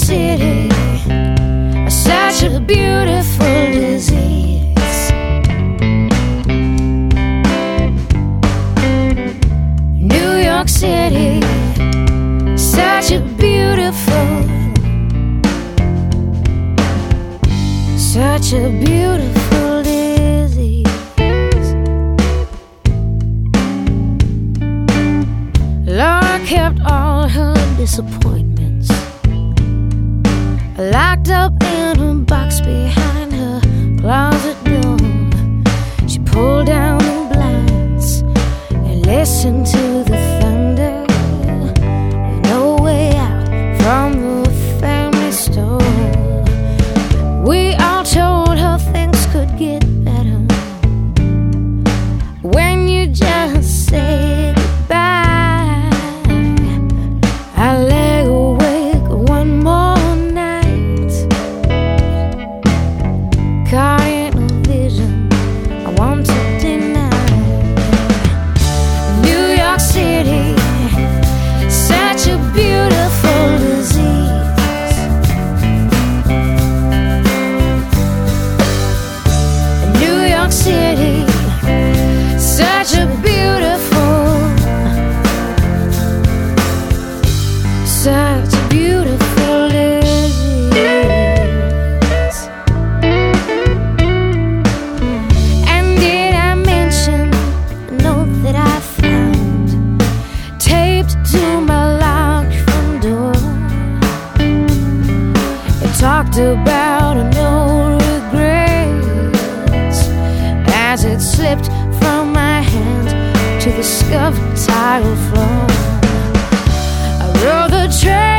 City, such a beautiful disease. New York City, such a beautiful, such a beautiful disease. Laura kept all her disappointments locked up in a box behind her closet door. She pulled down the blinds and listened to the thunder, with no way out from the family store. We all told her things could get better when you just say goodbye. I lay awake one more night, caught in a vision I want to deny. New York City, such a beautiful disease. New York City, such a beautiful, such a beautiful disease. And did I mention a note that I found taped to my locked front door? It talked about no regrets as it slipped from my hand to the scuffed tile floor. I rode the train